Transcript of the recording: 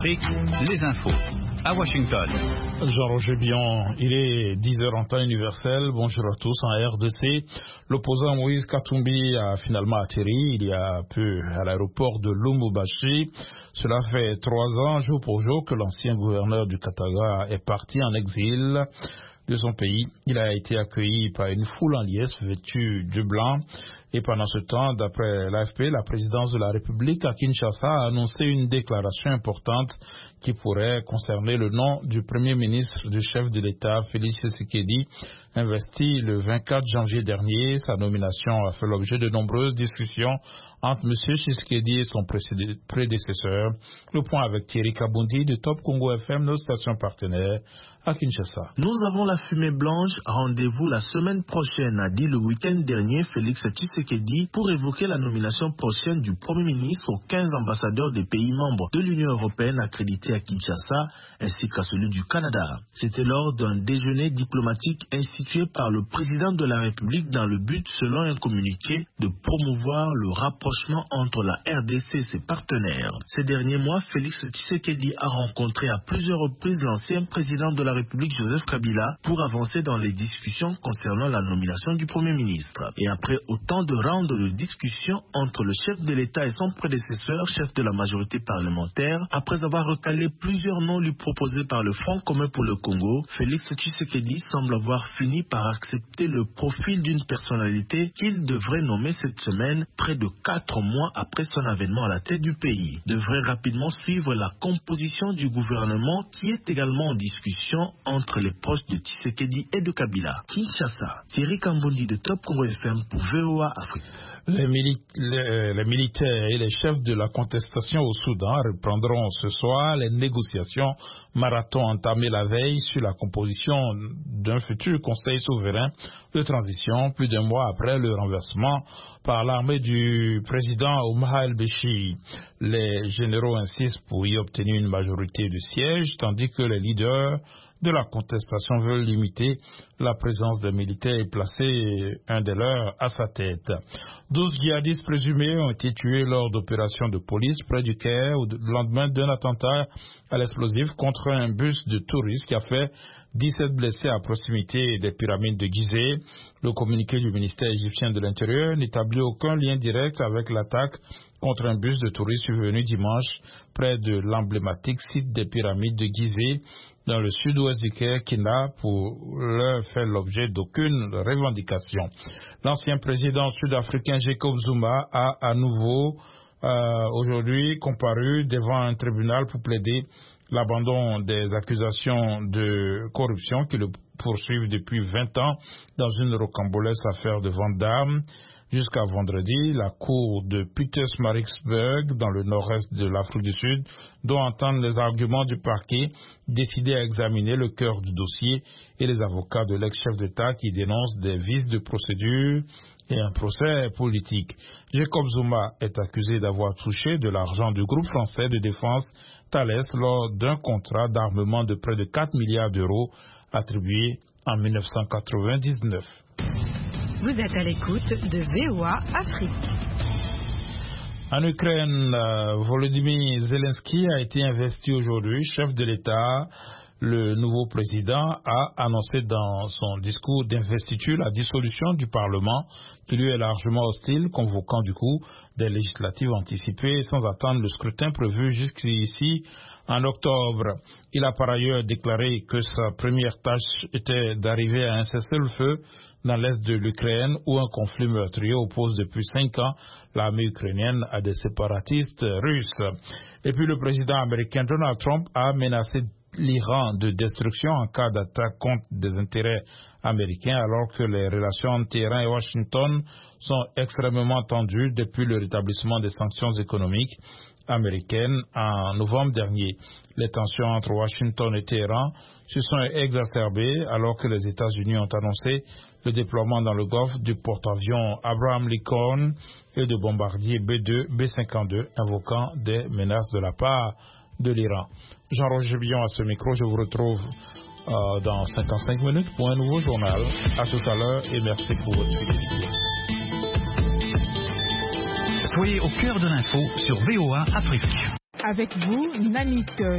Les infos à Washington. Jean-Roger Bion, il est 10h en temps universel. Bonjour à tous. En RDC, l'opposant Moïse Katumbi a finalement atterri il y a peu à l'aéroport de Lubumbashi. Cela fait 3 ans, jour pour jour, que l'ancien gouverneur du Katanga est parti en exil de son pays. Il a été accueilli par une foule en liesse vêtue de blanc. Et pendant ce temps, d'après l'AFP, la présidence de la République à Kinshasa a annoncé une déclaration importante qui pourrait concerner le nom du Premier ministre du chef de l'État, Félix Tshisekedi, investi le 24 janvier dernier. Sa nomination a fait l'objet de nombreuses discussions entre M. Tshisekedi et son prédécesseur. Le point avec Thierry Kabundi de Top Congo FM, nos stations partenaires à Kinshasa. Nous avons la fumée blanche. Rendez-vous la semaine prochaine, a dit le week-end dernier Félix Tshisekedi, pour évoquer la nomination prochaine du Premier ministre aux 15 ambassadeurs des pays membres de l'Union européenne accrédités à Kinshasa, ainsi qu'à celui du Canada. C'était lors d'un déjeuner diplomatique institué par le président de la République dans le but, selon un communiqué, de promouvoir le rapprochement entre la RDC et ses partenaires. Ces derniers mois, Félix Tshisekedi a rencontré à plusieurs reprises l'ancien président de la République, Joseph Kabila, pour avancer dans les discussions concernant la nomination du Premier ministre. Et après autant de rounds de discussions entre le chef de l'État et son prédécesseur, chef de la majorité parlementaire, après avoir recalé plusieurs noms lui proposés par le Front commun pour le Congo, Félix Tshisekedi semble avoir fini par accepter le profil d'une personnalité qu'il devrait nommer cette semaine, près de 4 mois après son avènement à la tête du pays. Devrait rapidement suivre la composition du gouvernement qui est également en discussion entre les proches de Tshisekedi et de Kabila. Kinshasa, Thierry Kambondi de Top Congo FM pour VOA Afrique. Les militaires et les chefs de la contestation au Soudan reprendront ce soir les négociations marathon entamées la veille sur la composition d'un futur conseil souverain de transition, plus d'un mois après le renversement par l'armée du président Omar el-Béchir. Les généraux insistent pour y obtenir une majorité de sièges, tandis que les leaders de la contestation veulent limiter la présence des militaires et placer un des leurs à sa tête. 12 djihadistes présumés ont été tués lors d'opérations de police près du Caire au lendemain d'un attentat à l'explosif contre un bus de touristes qui a fait 17 blessés à proximité des pyramides de Gizeh. Le communiqué du ministère égyptien de l'Intérieur n'établit aucun lien direct avec l'attaque contre un bus de touristes survenu dimanche près de l'emblématique site des pyramides de Gizeh dans le sud-ouest du Caire, qui n'a pour l'heure fait l'objet d'aucune revendication. L'ancien président sud-africain Jacob Zuma a à nouveau aujourd'hui comparu devant un tribunal pour plaider l'abandon des accusations de corruption qui le poursuivent depuis 20 ans dans une rocambolesque affaire de vente d'armes. Jusqu'à vendredi, la cour de Pietermaritzburg, dans le nord-est de l'Afrique du Sud, doit entendre les arguments du parquet, décidé à examiner le cœur du dossier et les avocats de l'ex-chef d'État qui dénoncent des vices de procédure et un procès politique. Jacob Zuma est accusé d'avoir touché de l'argent du groupe français de défense Thales lors d'un contrat d'armement de près de 4 milliards d'euros attribué en 1999. Vous êtes à l'écoute de VOA Afrique. En Ukraine, Volodymyr Zelensky a été investi aujourd'hui chef de l'État. Le nouveau président a annoncé dans son discours d'investiture la dissolution du Parlement, qui lui est largement hostile, convoquant du coup des législatives anticipées sans attendre le scrutin prévu jusqu'ici en octobre. Il a par ailleurs déclaré que sa première tâche était d'arriver à un cessez-le-feu dans l'est de l'Ukraine où un conflit meurtrier oppose depuis 5 ans l'armée ukrainienne à des séparatistes russes. Et puis le président américain Donald Trump a menacé l'Iran de destruction en cas d'attaque contre des intérêts américains alors que les relations entre Téhéran et Washington sont extrêmement tendues depuis le rétablissement des sanctions économiques américaines en novembre dernier. Les tensions entre Washington et Téhéran se sont exacerbées alors que les États-Unis ont annoncé le déploiement dans le Golfe du porte-avions Abraham Lincoln et de bombardiers B-2, B-52 invoquant des menaces de la part de l'Iran. Jean-Roger Bion à ce micro, je vous retrouve dans 55 minutes pour un nouveau journal. À tout à l'heure et merci pour votre fidélité. Soyez au cœur de l'info sur VOA Afrique. Avec vous, Nanit